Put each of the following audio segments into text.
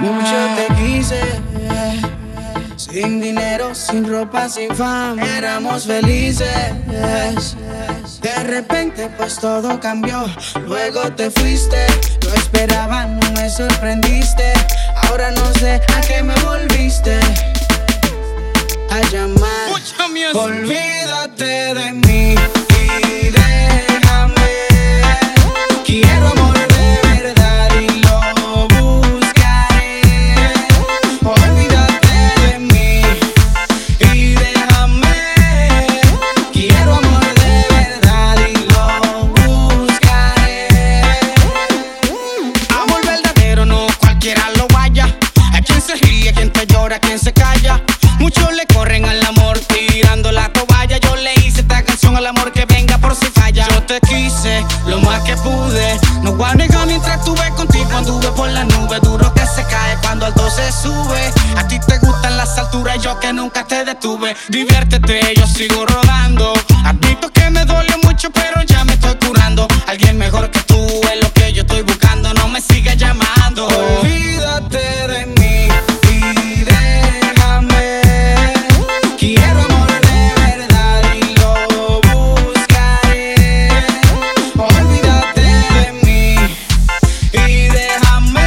Mucho te quise, sin dinero, sin ropa, sin fama, éramos felices. De repente pues todo cambió, luego te fuiste. Lo esperaba, no me sorprendiste. Ahora no sé a qué me volviste a llamar. Olvídate de mí y déjame. Quiero amor de verdad y lo buscaré. Olvídate de mí y déjame. Quiero amor de verdad y lo buscaré. Amor verdadero no cualquiera lo vaya. A quien se ríe, a quien te llora, a quien se calla. Muchos le corren al amor tirando la toalla. Yo le hice esta canción al amor que venga por si falla. Yo te quise lo más que pude. No voy a negar mientras estuve contigo. Anduve por la nube, duro que se cae cuando alto se sube. A ti te gustan las alturas, yo que nunca te detuve. Diviértete, yo sigo rodando. Admito que me dolió mucho, pero ya me estoy curando. Alguien mejor que tú es lo que yo estoy buscando. No me sigas llamando. Olvídate de mí y déjame. Quiero amor de verdad y lo buscaré. Olvídate de mí y déjame.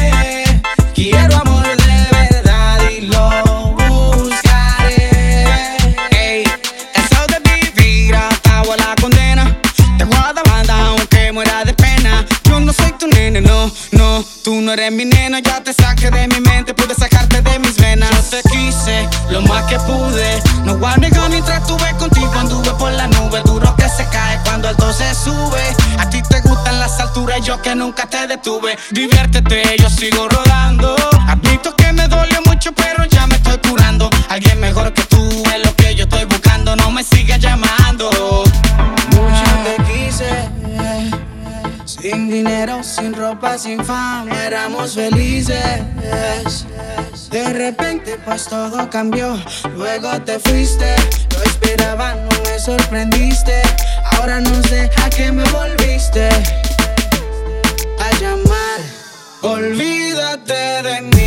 Quiero amor de verdad y lo buscaré. Ey, eso de vivir atado a la condena. Te voy a dar banda aunque muera de pena. Yo no soy tu nene, no, no. Tú no eres mi nena, ya te saqué de mi mente. Pude sacarte de mis venas. Yo te quise lo más que pude. No voy a negar mientras estuve contigo. Anduve por la nube, duro que se cae cuando alto se sube. A ti te gustan las alturas, yo que nunca te detuve. Diviértete, yo sigo rodando. Admito que me dolió mucho, pero ya me estoy curando. Alguien mejor que tú es lo que yo estoy buscando. No me sigas llamando. Mucho te quise, sin dinero, sin ropa, sin fama, éramos felices. De repente pues todo cambió, luego te fuiste. Lo esperaba, no me sorprendiste. Ahora no sé a qué me volviste a llamar. Olvídate de mí